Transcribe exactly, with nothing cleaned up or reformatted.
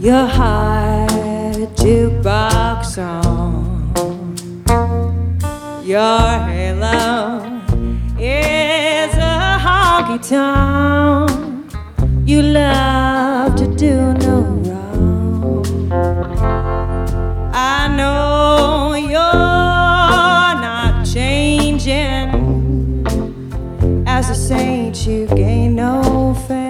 your heart jukebox song. Your halo is a honky tonk. You love to do no wrong. I know you're not changing. As a saint, you gain no fame.